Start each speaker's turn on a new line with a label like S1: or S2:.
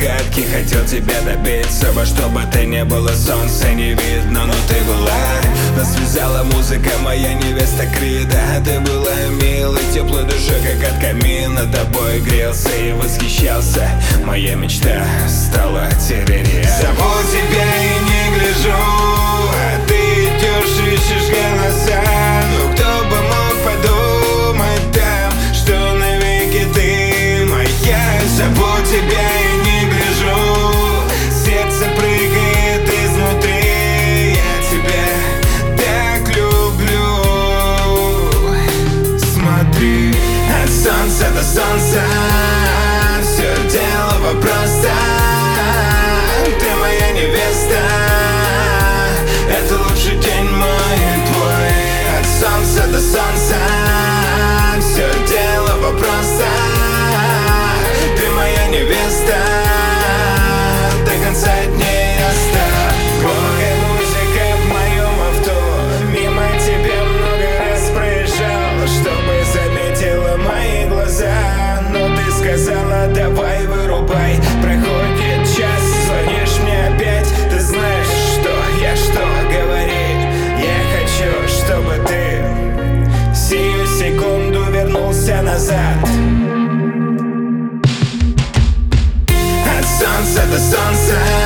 S1: загадки, хотел тебя добиться, во что бы ты не было, солнца не видно, но ты была. Нас связала музыка, моя невеста Крида. Ты была милой, теплой душой, как от камина. Тобой грелся и восхищался, моя мечта стала теперь реальной. Зову тебя и не гляжу, а ты идешь, ищешь голоса. Ну кто бы мог подумать там, что навеки ты моя. Зову тебя и не гляжу, сердце прыгает изнутри. Я тебя так люблю. Смотри, от солнца до солнца, все дело вопроса. Ты моя невеста, это лучший день мой и твой. От солнца до солнца, все дело вопроса. Ты моя невеста, до конца дней оставь. Громкая музыка в моем авто, мимо тебя много раз проезжал, чтобы заметила мои глаза. Но ты сказала, давай вырубай. Проходит час, звонишь мне опять. Ты знаешь, что говори. Я хочу, чтобы ты сию секунду вернулся назад. От солнца до солнца,